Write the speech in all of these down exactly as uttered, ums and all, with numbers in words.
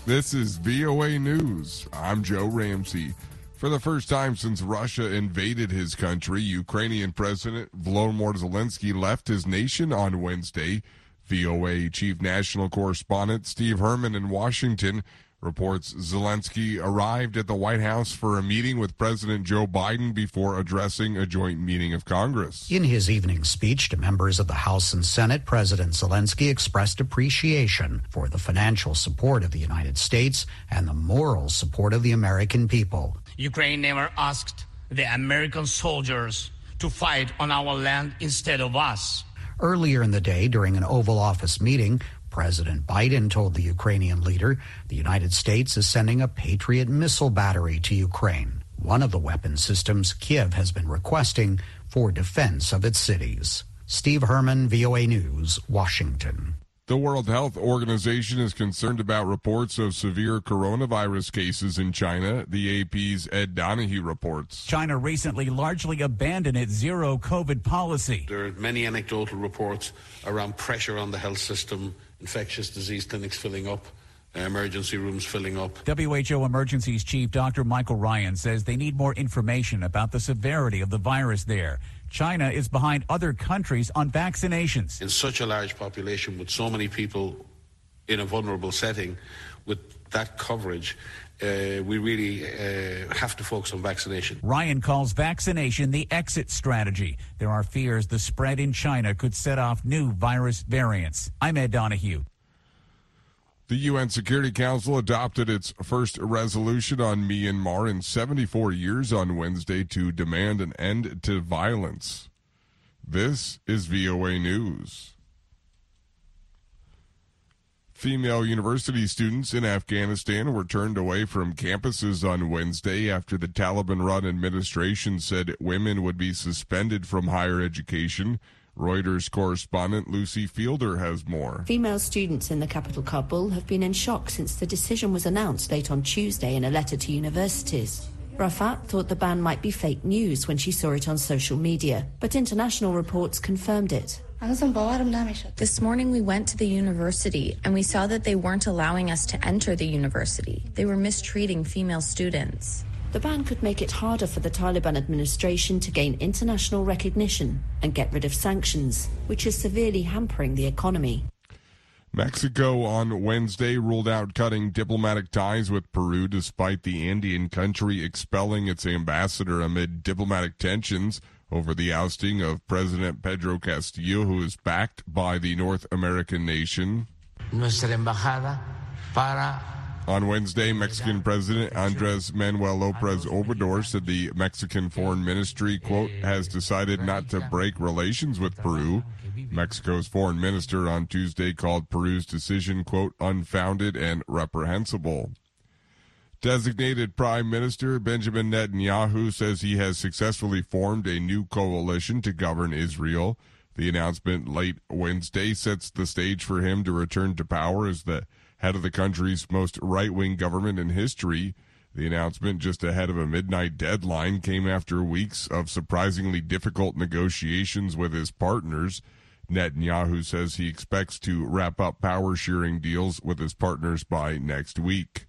This is V O A News. I'm Joe Ramsey. For the first time since Russia invaded his country, Ukrainian President Volodymyr Zelensky left his nation on Wednesday. V O A Chief National Correspondent Steve Herman in Washington reports Zelensky arrived at the White House for a meeting with President Joe Biden before addressing a joint meeting of Congress. In his evening speech to members of the House and Senate, President Zelensky expressed appreciation for the financial support of the United States and the moral support of the American people. Ukraine never asked the American soldiers to fight on our land instead of us. Earlier in the day, during an Oval Office meeting, President Biden told the Ukrainian leader the United States is sending a Patriot missile battery to Ukraine, one of the weapon systems Kiev has been requesting for defense of its cities. Steve Herman, V O A News, Washington. The World Health Organization is concerned about reports of severe coronavirus cases in China. The A P's Ed Donahue reports. China recently largely abandoned its zero COVID policy. There are many anecdotal reports around pressure on the health system, infectious disease clinics filling up, emergency rooms filling up. W H O Emergencies Chief Doctor Michael Ryan says they need more information about the severity of the virus there. China is behind other countries on vaccinations. In such a large population with so many people in a vulnerable setting, with that coverage, uh, we really uh, have to focus on vaccination. Ryan calls vaccination the exit strategy. There are fears the spread in China could set off new virus variants. I'm Ed Donahue. The U N Security Council adopted its first resolution on Myanmar in seventy-four years on Wednesday to demand an end to violence. This is V O A News. Female university students in Afghanistan were turned away from campuses on Wednesday after the Taliban-run administration said women would be suspended from higher education. Reuters correspondent Lucy Fielder has more. Female students in the capital Kabul have been in shock since the decision was announced late on Tuesday in a letter to universities. Rafat thought the ban might be fake news when she saw it on social media, but international reports confirmed it. This morning we went to the university and we saw that they weren't allowing us to enter the university. They were mistreating female students. The ban could make it harder for the Taliban administration to gain international recognition and get rid of sanctions, which is severely hampering the economy. Mexico on Wednesday ruled out cutting diplomatic ties with Peru despite the Andean country expelling its ambassador amid diplomatic tensions over the ousting of President Pedro Castillo, who is backed by the North American nation. Nuestra embajada para On Wednesday, Mexican President Andres Manuel Lopez Obrador said the Mexican Foreign Ministry, quote, has decided not to break relations with Peru. Mexico's foreign minister on Tuesday called Peru's decision, quote, unfounded and reprehensible. Designated Prime Minister Benjamin Netanyahu says he has successfully formed a new coalition to govern Israel. The announcement late Wednesday sets the stage for him to return to power as the head of the country's most right-wing government in history. The announcement, just ahead of a midnight deadline, came after weeks of surprisingly difficult negotiations with his partners. Netanyahu says he expects to wrap up power-sharing deals with his partners by next week.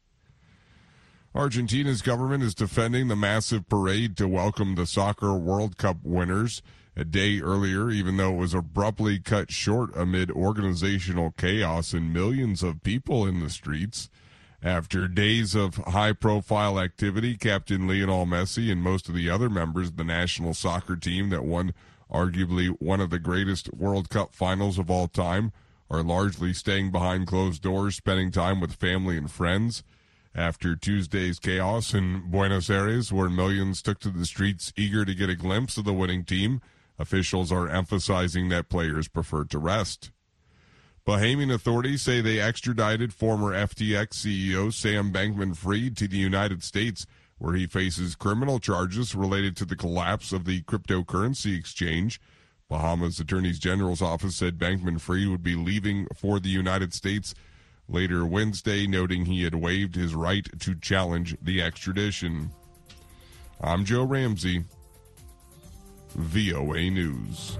Argentina's government is defending the massive parade to welcome the Soccer World Cup winners a day earlier, even though it was abruptly cut short amid organizational chaos and millions of people in the streets. After days of high-profile activity, Captain Lionel Messi and most of the other members of the national soccer team that won arguably one of the greatest World Cup finals of all time are largely staying behind closed doors, spending time with family and friends. After Tuesday's chaos in Buenos Aires, where millions took to the streets eager to get a glimpse of the winning team, officials are emphasizing that players prefer to rest. Bahamian authorities say they extradited former F T X C E O Sam Bankman-Fried to the United States, where he faces criminal charges related to the collapse of the cryptocurrency exchange. Bahamas Attorney General's office said Bankman-Fried would be leaving for the United States later Wednesday, noting he had waived his right to challenge the extradition. I'm Joe Ramsey, V O A News.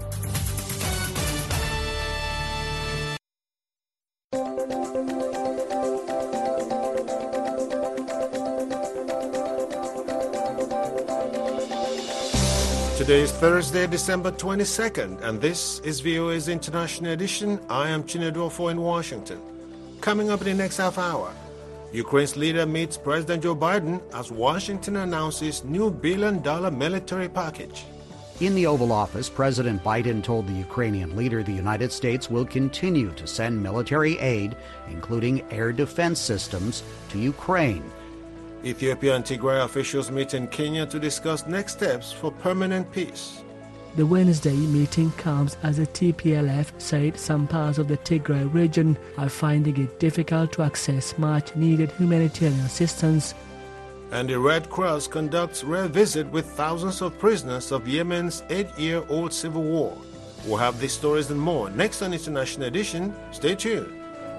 Today is Thursday, December twenty-second, and this is V O A's International Edition. I am Chinedu Ofo in Washington. Coming up in the next half hour, Ukraine's leader meets President Joe Biden as Washington announces new billion-dollar military package. In the Oval Office, President Biden told the Ukrainian leader the United States will continue to send military aid, including air defense systems, to Ukraine. Ethiopia and Tigray officials meet in Kenya to discuss next steps for permanent peace. The Wednesday meeting comes as the T P L F said some parts of the Tigray region are finding it difficult to access much-needed humanitarian assistance. And the Red Cross conducts rare visit with thousands of prisoners of Yemen's eight-year-old civil war. We'll have these stories and more next on International Edition. Stay tuned.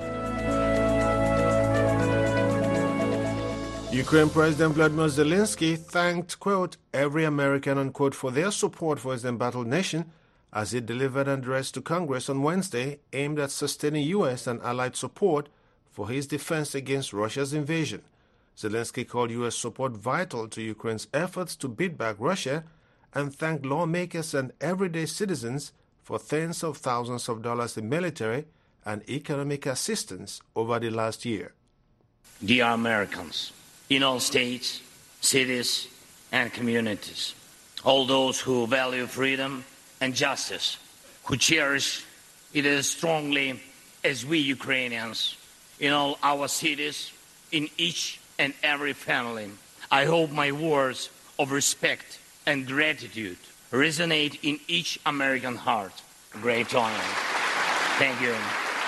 Ukraine President Vladimir Zelensky thanked, quote, every American, unquote, for their support for his embattled nation as he delivered an address to Congress on Wednesday aimed at sustaining U S and allied support for his defense against Russia's invasion. Zelensky called U S support vital to Ukraine's efforts to beat back Russia and thanked lawmakers and everyday citizens for tens of thousands of dollars in military and economic assistance over the last year. Dear Americans, in all states, cities, and communities, all those who value freedom and justice, who cherish it as strongly as we Ukrainians, in all our cities, in each and every family, I hope my words of respect and gratitude resonate in each American heart. Great honor. Thank you.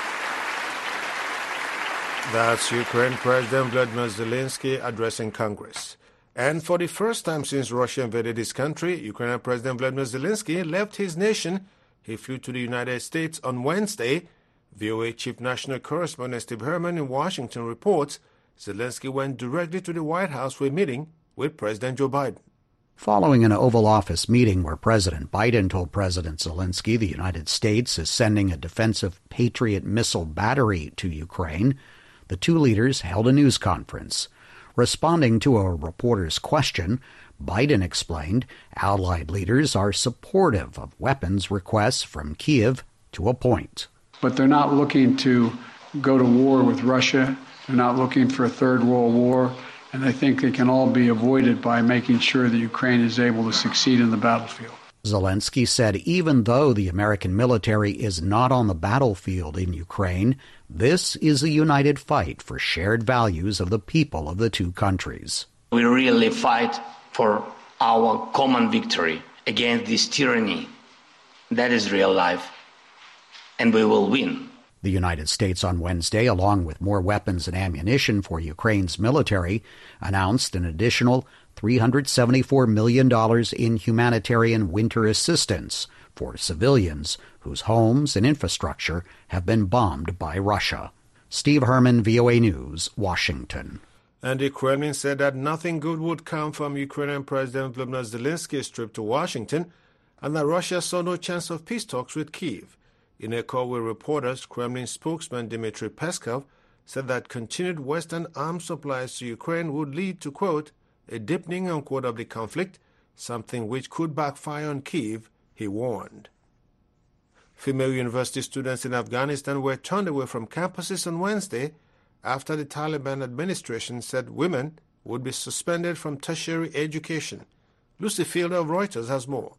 That's Ukraine President Vladimir Zelensky addressing Congress. And for the first time since Russia invaded his country, Ukrainian President Vladimir Zelensky left his nation. He flew to the United States on Wednesday. V O A Chief National Correspondent Steve Herman in Washington reports Zelensky went directly to the White House for a meeting with President Joe Biden. Following an Oval Office meeting where President Biden told President Zelensky the United States is sending a defensive Patriot missile battery to Ukraine, the two leaders held a news conference. Responding to a reporter's question, Biden explained allied leaders are supportive of weapons requests from Kyiv to a point. But they're not looking to go to war with Russia. They're not looking for a third world war. And I think they can all be avoided by making sure that Ukraine is able to succeed in the battlefield. Zelensky said even though the American military is not on the battlefield in Ukraine, this is a united fight for shared values of the people of the two countries. We really fight for our common victory against this tyranny. That is real life. And we will win. The United States on Wednesday, along with more weapons and ammunition for Ukraine's military, announced an additional three hundred seventy-four million dollars in humanitarian winter assistance for civilians whose homes and infrastructure have been bombed by Russia. Steve Herman, V O A News, Washington. And the Kremlin said that nothing good would come from Ukrainian President Vladimir Zelensky's trip to Washington and that Russia saw no chance of peace talks with Kyiv. In a call with reporters, Kremlin spokesman Dmitry Peskov said that continued Western arms supplies to Ukraine would lead to, quote, a deepening, unquote, of the conflict, something which could backfire on Kyiv, he warned. Female university students in Afghanistan were turned away from campuses on Wednesday after the Taliban administration said women would be suspended from tertiary education. Lucy Fielder of Reuters has more.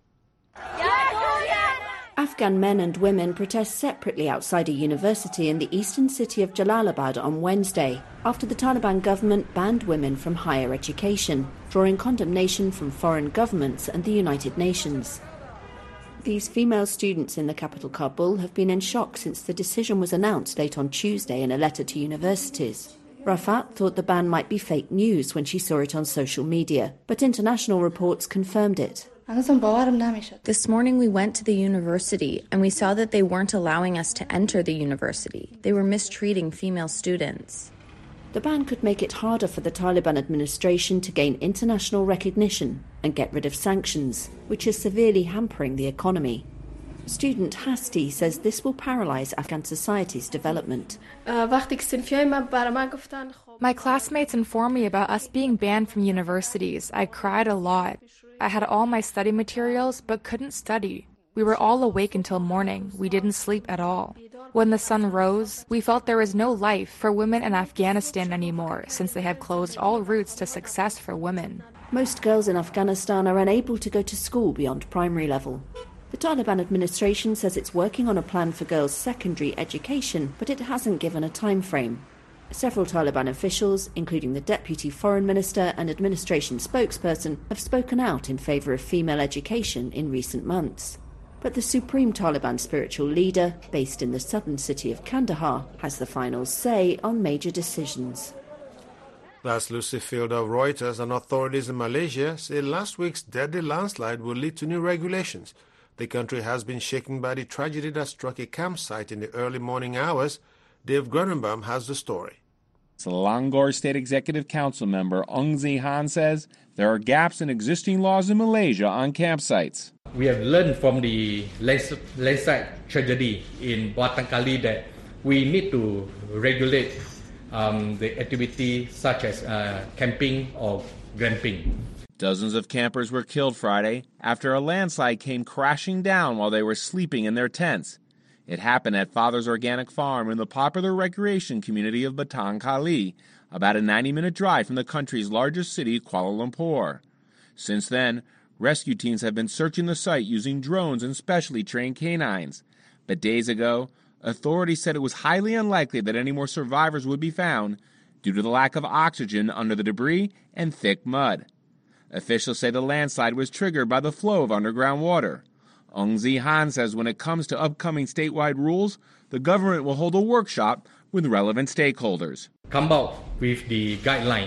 Afghan men and women protest separately outside a university in the eastern city of Jalalabad on Wednesday after the Taliban government banned women from higher education, drawing condemnation from foreign governments and the United Nations. These female students in the capital Kabul have been in shock since the decision was announced late on Tuesday in a letter to universities. Rafat thought the ban might be fake news when she saw it on social media, but international reports confirmed it. This morning we went to the university and we saw that they weren't allowing us to enter the university. They were mistreating female students. The ban could make it harder for the Taliban administration to gain international recognition and get rid of sanctions, which is severely hampering the economy. Student Hasti says this will paralyze Afghan society's development. My classmates informed me about us being banned from universities. I cried a lot. I had all my study materials but couldn't study. We were all awake until morning. We didn't sleep at all. When the sun rose, we felt there was no life for women in Afghanistan anymore since they have closed all routes to success for women. Most girls in Afghanistan are unable to go to school beyond primary level. The Taliban administration says it's working on a plan for girls' secondary education, but it hasn't given a time frame. Several Taliban officials, including the deputy foreign minister and administration spokesperson, have spoken out in favour of female education in recent months. But the supreme Taliban spiritual leader, based in the southern city of Kandahar, has the final say on major decisions. That's Lucy Field of Reuters, and authorities in Malaysia say last week's deadly landslide will lead to new regulations. The country has been shaken by the tragedy that struck a campsite in the early morning hours. Dave Grunenbaum has the story. Selangor State Executive Council member Ong Zi Han says there are gaps in existing laws in Malaysia on campsites. We have learned from the landslide tragedy in Batang Kali that we need to regulate um, the activity such as uh, camping or glamping. Dozens of campers were killed Friday after a landslide came crashing down while they were sleeping in their tents. It happened at Father's Organic Farm in the popular recreation community of Batang Kali, about a ninety-minute drive from the country's largest city, Kuala Lumpur. Since then, rescue teams have been searching the site using drones and specially trained canines. But days ago, authorities said it was highly unlikely that any more survivors would be found due to the lack of oxygen under the debris and thick mud. Officials say the landslide was triggered by the flow of underground water. Ong Zi Han says when it comes to upcoming statewide rules, the government will hold a workshop with relevant stakeholders. Come out with the guideline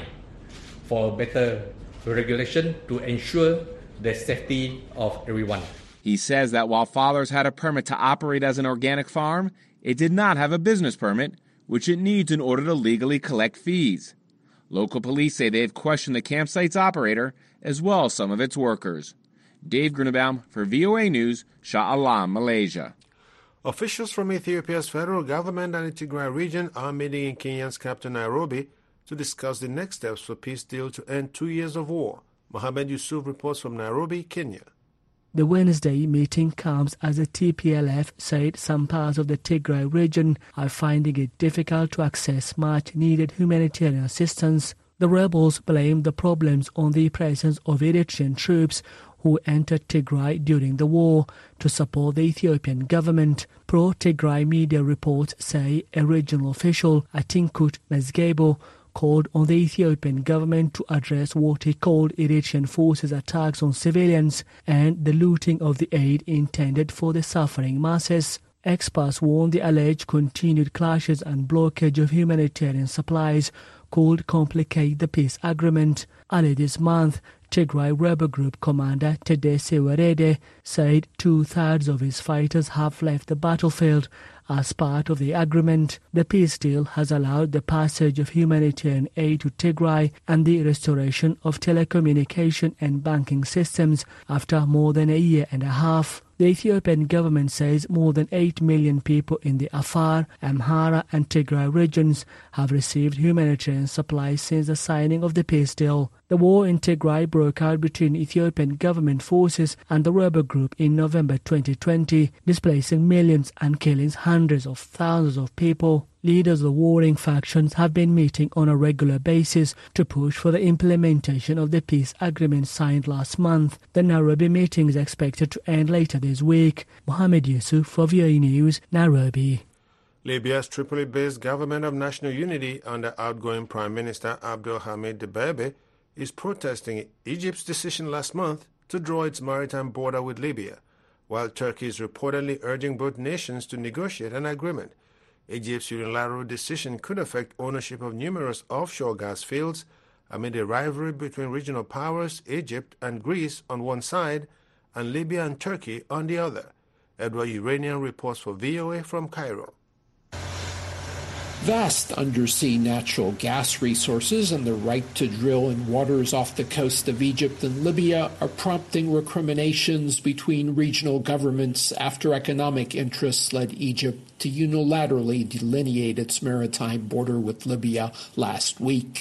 for better regulation to ensure the safety of everyone. He says that while Father's had a permit to operate as an organic farm, it did not have a business permit, which it needs in order to legally collect fees. Local police say they have questioned the campsite's operator as well as some of its workers. Dave Grunenbaum for V O A News, Shah Alam, Malaysia. Officials from Ethiopia's federal government and the Tigray region are meeting in Kenya's capital Nairobi to discuss the next steps for peace deal to end two years of war. Mohammed Yusuf reports from Nairobi, Kenya. The Wednesday meeting comes as the T P L F said some parts of the Tigray region are finding it difficult to access much-needed humanitarian assistance. The rebels blame the problems on the presence of Eritrean troops who entered Tigray during the war to support the Ethiopian government. Pro-Tigray media reports say a regional official, Atinkut Mezgebo, called on the Ethiopian government to address what he called Eritrean forces' attacks on civilians and the looting of the aid intended for the suffering masses. Experts warn the alleged continued clashes and blockage of humanitarian supplies could complicate the peace agreement. Early this month, Tigray rebel group commander Tedesse Werede said two-thirds of his fighters have left the battlefield. As part of the agreement, the peace deal has allowed the passage of humanitarian aid to Tigray and the restoration of telecommunication and banking systems after more than a year and a half. The Ethiopian government says more than eight million people in the Afar, Amhara and Tigray regions have received humanitarian supplies since the signing of the peace deal. The war in Tigray broke out between Ethiopian government forces and the rebel group in November twenty twenty, displacing millions and killing hundreds of thousands of people. Leaders of the warring factions have been meeting on a regular basis to push for the implementation of the peace agreement signed last month. The Nairobi meeting is expected to end later this week. Mohammed Yusuf for V O A News, Nairobi. Libya's Tripoli-based Government of National Unity under outgoing Prime Minister Abdel Hamid Dbeibeh is protesting Egypt's decision last month to draw its maritime border with Libya, while Turkey is reportedly urging both nations to negotiate an agreement. Egypt's unilateral decision could affect ownership of numerous offshore gas fields amid a rivalry between regional powers, Egypt and Greece on one side, and Libya and Turkey on the other. Edward Uranian reports for V O A from Cairo. Vast undersea natural gas resources and the right to drill in waters off the coast of Egypt and Libya are prompting recriminations between regional governments after economic interests led Egypt to unilaterally delineate its maritime border with Libya last week.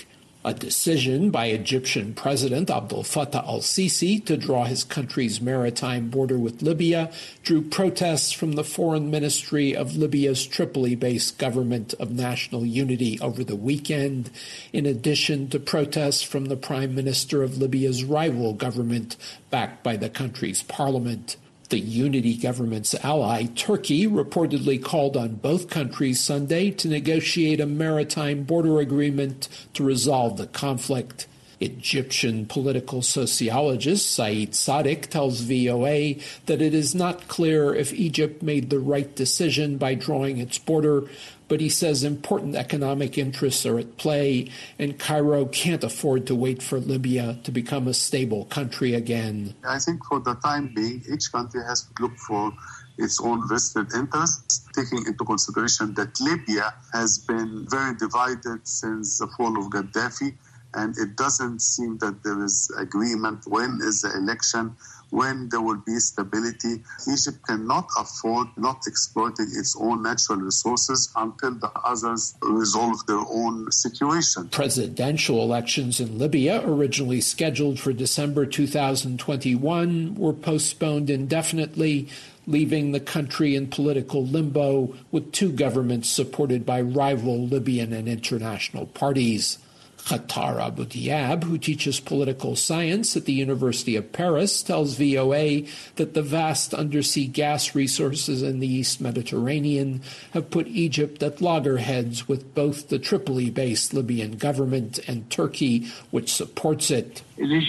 A decision by Egyptian President Abdel Fattah al-Sisi to draw his country's maritime border with Libya drew protests from the foreign ministry of Libya's Tripoli-based Government of National Unity over the weekend, in addition to protests from the Prime Minister of Libya's rival government, backed by the country's parliament. The unity government's ally, Turkey, reportedly called on both countries Sunday to negotiate a maritime border agreement to resolve the conflict. Egyptian political sociologist Saeed Sadiq tells V O A that it is not clear if Egypt made the right decision by drawing its border, but he says important economic interests are at play, and Cairo can't afford to wait for Libya to become a stable country again. I think for the time being, each country has to look for its own vested interests, taking into consideration that Libya has been very divided since the fall of Gaddafi, and it doesn't seem that there is agreement when is the election, when there will be stability. Egypt cannot afford not exploiting its own natural resources until the others resolve their own situation. Presidential elections in Libya, originally scheduled for December two thousand twenty-one, were postponed indefinitely, leaving the country in political limbo with two governments supported by rival Libyan and international parties. Khattar Abu Diab, who teaches political science at the University of Paris, tells V O A that the vast undersea gas resources in the East Mediterranean have put Egypt at loggerheads with both the Tripoli-based Libyan government and Turkey, which supports it. He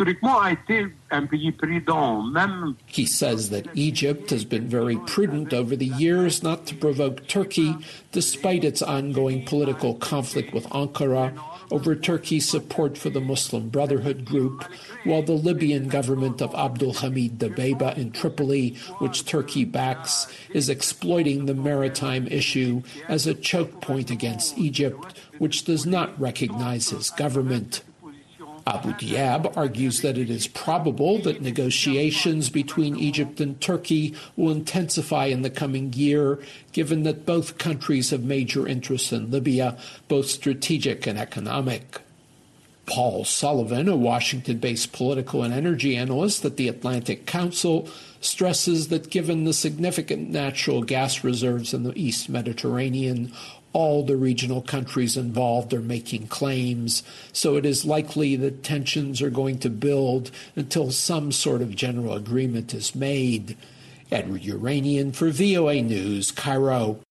says that Egypt has been very prudent over the years not to provoke Turkey, despite its ongoing political conflict with Ankara over Turkey's support for the Muslim Brotherhood group, while the Libyan government of Abdul Hamid Dbeibeh in Tripoli, which Turkey backs, is exploiting the maritime issue as a choke point against Egypt, which does not recognize his government. Abu Diab argues that it is probable that negotiations between Egypt and Turkey will intensify in the coming year, given that both countries have major interests in Libya, both strategic and economic. Paul Sullivan, a Washington-based political and energy analyst at the Atlantic Council, stresses that given the significant natural gas reserves in the East Mediterranean, all the regional countries involved are making claims, so it is likely that tensions are going to build until some sort of general agreement is made. Edward Uranian for V O A News, Cairo.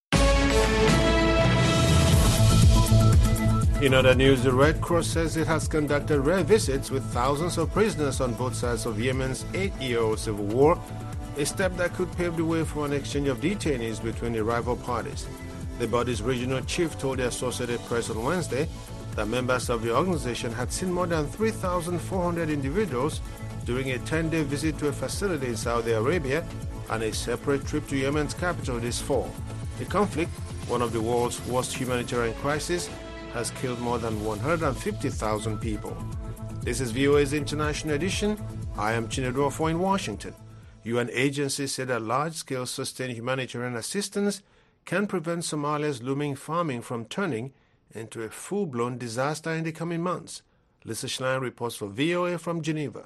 In other news, the Red Cross says it has conducted rare visits with thousands of prisoners on both sides of Yemen's eight-year-old civil war, a step that could pave the way for an exchange of detainees between the rival parties. The body's regional chief told the Associated Press on Wednesday that members of the organization had seen more than three thousand four hundred individuals during a ten-day visit to a facility in Saudi Arabia and a separate trip to Yemen's capital this fall. The conflict, one of the world's worst humanitarian crises, has killed more than one hundred fifty thousand people. This is V O A's International Edition. I am Chinedu Ofo in Washington. U N agencies say that large-scale sustained humanitarian assistance can prevent Somalia's looming famine from turning into a full-blown disaster in the coming months. Lisa Schlein reports for V O A from Geneva.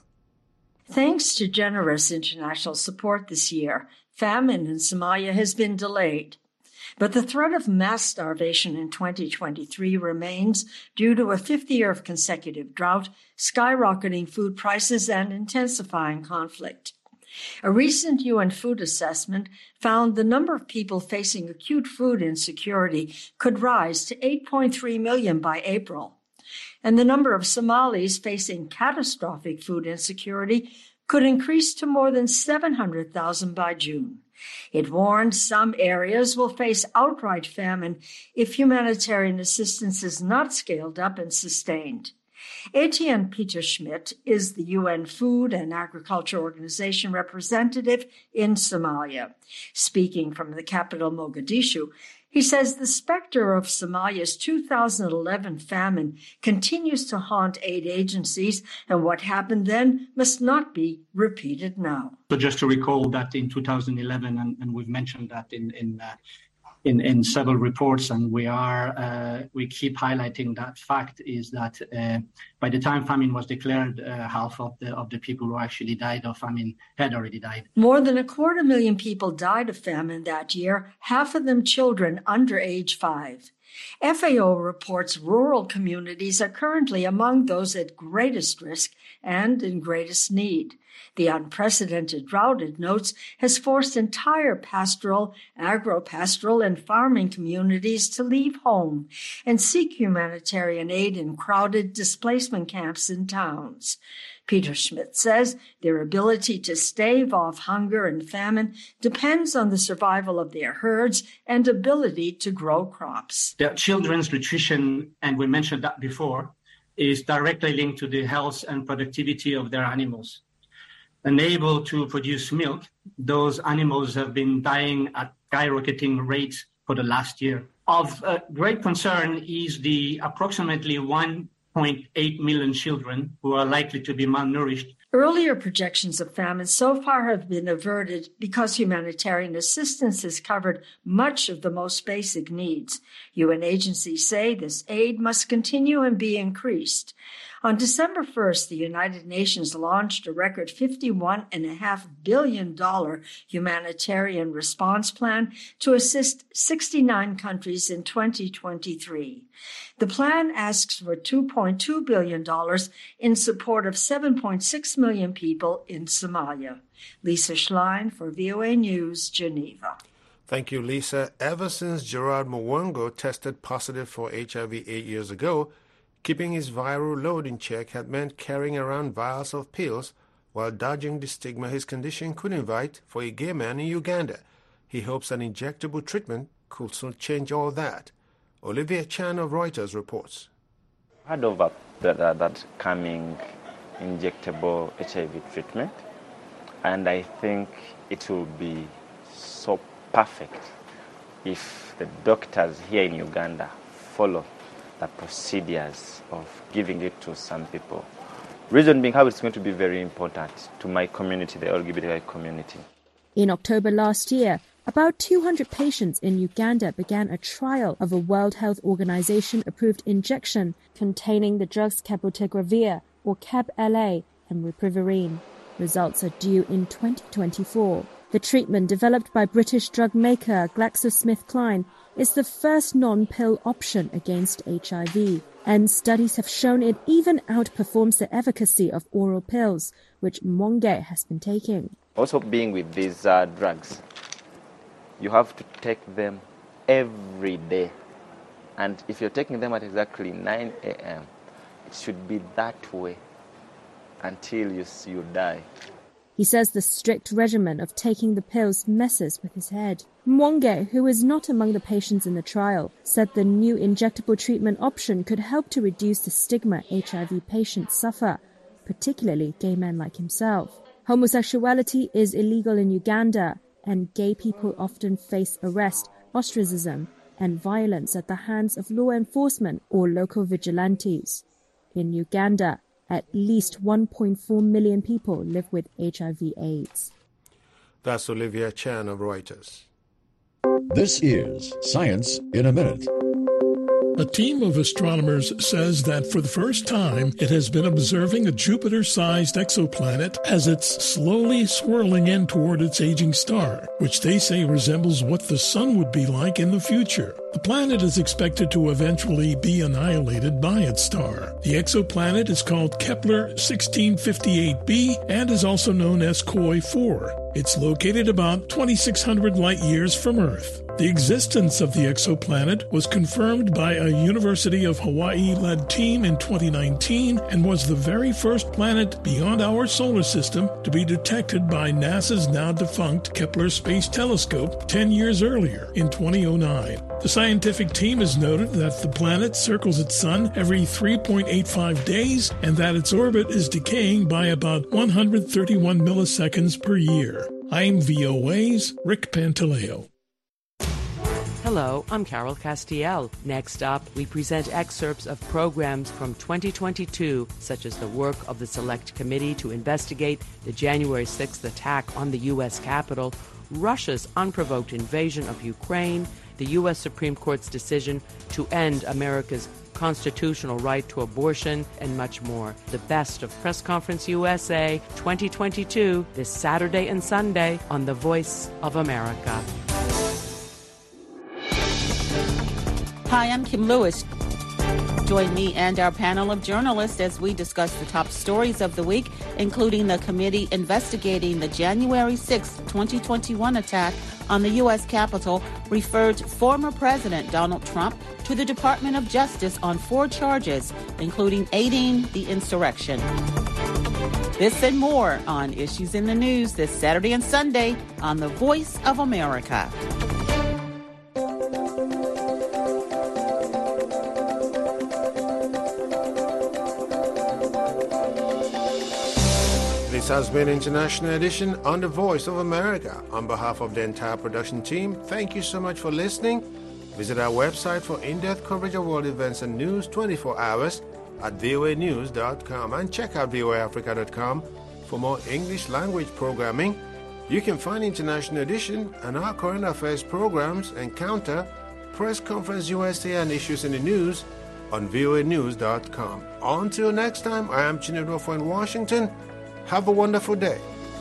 Thanks to generous international support this year, famine in Somalia has been delayed. But the threat of mass starvation in twenty twenty-three remains due to a fifth year of consecutive drought, skyrocketing food prices, and intensifying conflict. A recent U N food assessment found the number of people facing acute food insecurity could rise to eight point three million by April, and the number of Somalis facing catastrophic food insecurity could increase to more than seven hundred thousand by June. It warned some areas will face outright famine if humanitarian assistance is not scaled up and sustained. Etienne Peter-Schmidt is the U N Food and Agriculture Organization representative in Somalia. Speaking from the capital, Mogadishu, he says the specter of Somalia's two thousand eleven famine continues to haunt aid agencies, and what happened then must not be repeated now. So just to recall that in two thousand eleven, and, and we've mentioned that in, in uh, in, in several reports, and we are uh, we keep highlighting that fact, is that uh, by the time famine was declared, uh, half of the of the people who actually died of famine had already died. More than a quarter million people died of famine that year, half of them children under age five. F A O reports rural communities are currently among those at greatest risk and in greatest need. The unprecedented drought, it notes, has forced entire pastoral, agro-pastoral, and farming communities to leave home and seek humanitarian aid in crowded displacement camps and towns. Peter Schmidt says their ability to stave off hunger and famine depends on the survival of their herds and ability to grow crops. The children's nutrition, and we mentioned that before, is directly linked to the health and productivity of their animals. Unable to produce milk, those animals have been dying at skyrocketing rates for the last year. Of uh, great concern is the approximately one point eight million children who are likely to be malnourished. Earlier projections of famine so far have been averted because humanitarian assistance has covered much of the most basic needs. U N agencies say this aid must continue and be increased. On December first, the United Nations launched a record fifty-one point five billion dollars humanitarian response plan to assist sixty-nine countries in twenty twenty-three. The plan asks for two point two billion dollars in support of seven point six million people in Somalia. Lisa Schlein for V O A News, Geneva. Thank you, Lisa. Ever since Gerard Mwongo tested positive for H I V eight years ago, keeping his viral load in check had meant carrying around vials of pills while dodging the stigma his condition could invite for a gay man in Uganda. He hopes an injectable treatment could soon change all that. Olivia Chan of Reuters reports. I heard of that, that, that coming injectable H I V treatment, and I think it will be so perfect if the doctors here in Uganda follow the procedures of giving it to some people. Reason being how it's going to be very important to my community, the L G B T I community. In October last year, about two hundred patients in Uganda began a trial of a World Health Organization-approved injection containing the drugs cabotegravir, or C A B L A, and ribavirin. Results are due in twenty twenty-four. The treatment, developed by British drug maker GlaxoSmithKline, is the first non-pill option against H I V, and studies have shown it even outperforms the efficacy of oral pills, which Mwonge has been taking. Also, being with these uh, drugs, you have to take them every day. And if you're taking them at exactly nine a.m., it should be that way until you, you die. He says the strict regimen of taking the pills messes with his head. Mwonge, who is not among the patients in the trial, said the new injectable treatment option could help to reduce the stigma H I V patients suffer, particularly gay men like himself. Homosexuality is illegal in Uganda, and gay people often face arrest, ostracism, and violence at the hands of law enforcement or local vigilantes. In Uganda, at least one point four million people live with H I V AIDS. That's Olivia Chan of Reuters. This is Science in a Minute. A team of astronomers says that for the first time, it has been observing a Jupiter-sized exoplanet as it's slowly swirling in toward its aging star, which they say resembles what the Sun would be like in the future. The planet is expected to eventually be annihilated by its star. The exoplanet is called Kepler sixteen fifty-eight b and is also known as K O I four. It's located about twenty-six hundred light-years from Earth. The existence of the exoplanet was confirmed by a University of Hawaii-led team in twenty nineteen and was the very first planet beyond our solar system to be detected by NASA's now-defunct Kepler Space Telescope ten years earlier, in twenty oh nine. The scientific team has noted that the planet circles its sun every three point eight five days and that its orbit is decaying by about one hundred thirty-one milliseconds per year. I'm V O A's Rick Pantaleo. Hello, I'm Carol Castiel. Next up, we present excerpts of programs from twenty twenty-two, such as the work of the Select Committee to investigate the January sixth attack on the U S Capitol, Russia's unprovoked invasion of Ukraine, the U S Supreme Court's decision to end America's constitutional right to abortion, and much more. The best of Press Conference U S A twenty twenty-two this Saturday and Sunday on The Voice of America. Hi, I'm Kim Lewis. Join me and our panel of journalists as we discuss the top stories of the week, including the committee investigating the January sixth, twenty twenty-one attack on the U S Capitol referred former President Donald Trump to the Department of Justice on four charges, including aiding the insurrection. This and more on Issues in the News this Saturday and Sunday on The Voice of America. This has been International Edition on The Voice of America. On behalf of the entire production team, thank you so much for listening. Visit our website for in-depth coverage of world events and news twenty-four hours at V O A news dot com and check out V O A Africa dot com for more English language programming. You can find International Edition and our current affairs programs, Encounter, Press Conference U S A and Issues in the News on V O A news dot com. Until next time, I am Chinedu in Washington. Have a wonderful day.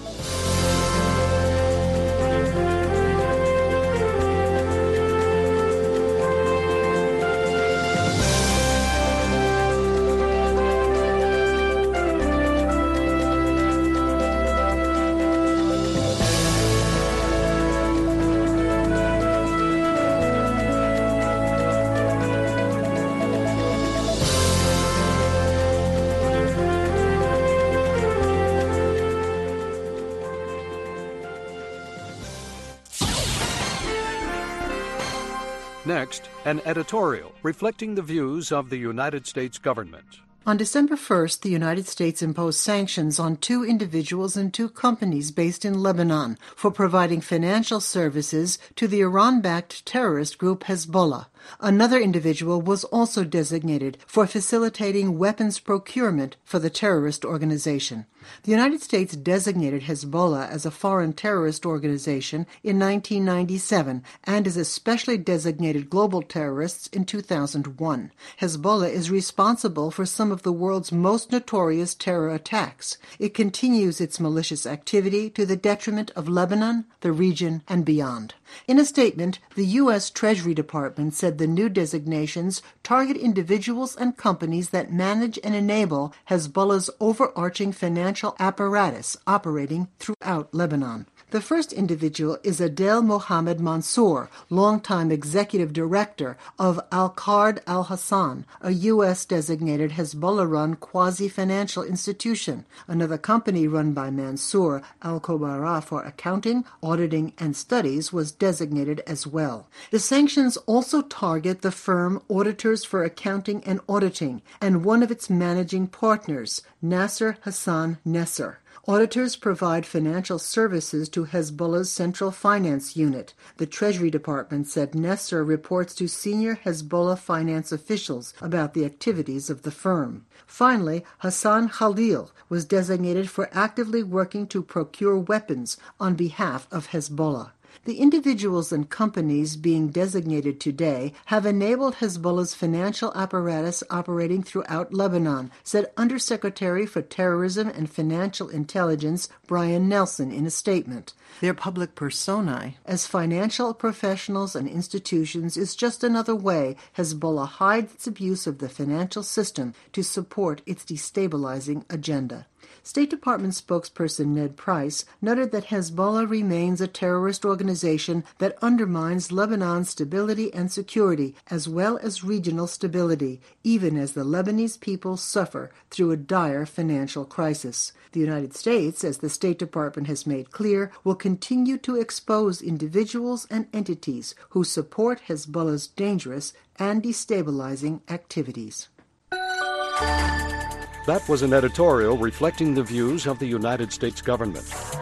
Next, an editorial reflecting the views of the United States government. On December first, the United States imposed sanctions on two individuals and two companies based in Lebanon for providing financial services to the Iran-backed terrorist group Hezbollah. Another individual was also designated for facilitating weapons procurement for the terrorist organization. The United States designated Hezbollah as a foreign terrorist organization in nineteen ninety-seven and as a specially designated global terrorists in two thousand one. Hezbollah is responsible for some of the world's most notorious terror attacks. It continues its malicious activity to the detriment of Lebanon, the region, and beyond. In a statement, the U S Treasury Department said the new designations target individuals and companies that manage and enable Hezbollah's overarching financial apparatus operating throughout Lebanon. The first individual is Adel Mohammed Mansour, longtime executive director of Al-Qard Al-Hassan, a U S-designated Hezbollah-run quasi-financial institution. Another company run by Mansour, Al-Kobara for accounting, auditing, and studies, was designated as well. The sanctions also target the firm Auditors for Accounting and Auditing and one of its managing partners, Nasser Hassan Nesser. Auditors provide financial services to Hezbollah's Central Finance Unit. The Treasury Department said Nesser reports to senior Hezbollah finance officials about the activities of the firm. Finally, Hassan Khalil was designated for actively working to procure weapons on behalf of Hezbollah. The individuals and companies being designated today have enabled Hezbollah's financial apparatus operating throughout Lebanon, said Undersecretary for Terrorism and Financial Intelligence Brian Nelson in a statement. Their public personae as financial professionals and institutions is just another way Hezbollah hides its abuse of the financial system to support its destabilizing agenda. State Department spokesperson Ned Price noted that Hezbollah remains a terrorist organization that undermines Lebanon's stability and security, as well as regional stability, even as the Lebanese people suffer through a dire financial crisis. The United States, as the State Department has made clear, will continue to expose individuals and entities who support Hezbollah's dangerous and destabilizing activities. That was an editorial reflecting the views of the United States government.